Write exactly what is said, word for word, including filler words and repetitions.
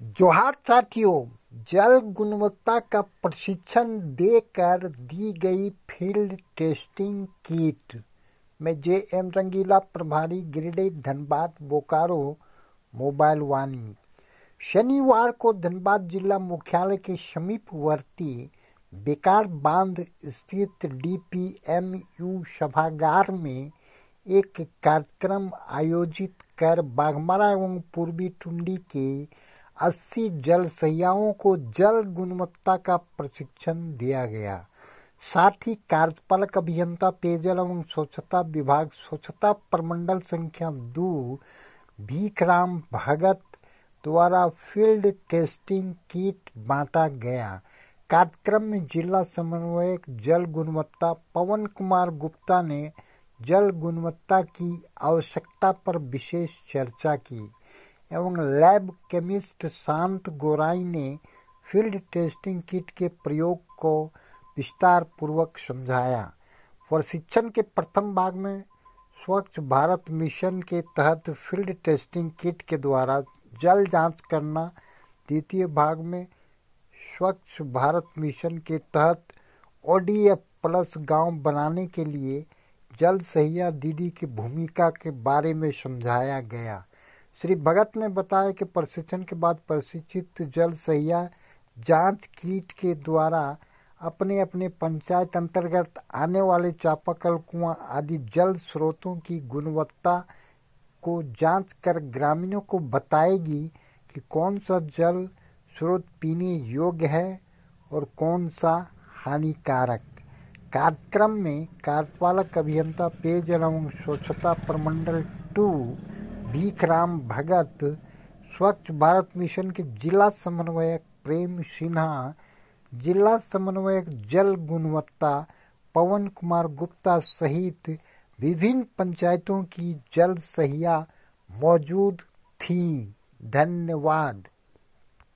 जोहार साथियों, जल गुणवत्ता का प्रशिक्षण देकर दी गई फील्ड टेस्टिंग किट में जे एम रंगीला प्रभारी गिरिडीह धनबाद बोकारो मोबाइल वाणी। शनिवार को धनबाद जिला मुख्यालय के समीपवर्ती बेकार बांध स्थित डी पी एम यू सभागार में एक कार्यक्रम आयोजित कर बाघमारा एवं पूर्वी टुंडी के अस्सी जल सहियाओं को जल गुणवत्ता का प्रशिक्षण दिया गया। साथ ही कार्यपालक अभियंता पेयजल एवं स्वच्छता विभाग स्वच्छता प्रमंडल संख्या दो भीखराम भगत द्वारा फील्ड टेस्टिंग किट बांटा गया। कार्यक्रम में जिला समन्वयक जल गुणवत्ता पवन कुमार गुप्ता ने जल गुणवत्ता की आवश्यकता पर विशेष चर्चा की एवं लैब केमिस्ट शांत गोराई ने फील्ड टेस्टिंग किट के प्रयोग को विस्तार पूर्वक समझाया। प्रशिक्षण के प्रथम भाग में स्वच्छ भारत मिशन के तहत फील्ड टेस्टिंग किट के द्वारा जल जांच करना, द्वितीय भाग में स्वच्छ भारत मिशन के तहत ओ डी एफ प्लस गांव बनाने के लिए जल सहिया दीदी की भूमिका के बारे में समझाया गया। श्री भगत ने बताया कि प्रशिक्षण के बाद प्रशिक्षित जल सहिया जांच किट के द्वारा अपने अपने पंचायत अंतर्गत आने वाले चापाकल, कुआं आदि जल स्रोतों की गुणवत्ता को जांच कर ग्रामीणों को बताएगी कि कौन सा जल स्रोत पीने योग्य है और कौन सा हानिकारक। कार्यक्रम में कार्यपालक अभियंता पेयजल एवं स्वच्छता प्रमंडल टू भीखराम भगत, स्वच्छ भारत मिशन के जिला समन्वयक प्रेम सिन्हा, जिला समन्वयक जल गुणवत्ता पवन कुमार गुप्ता सहित विभिन्न पंचायतों की जल सहिया मौजूद थीं। धन्यवाद।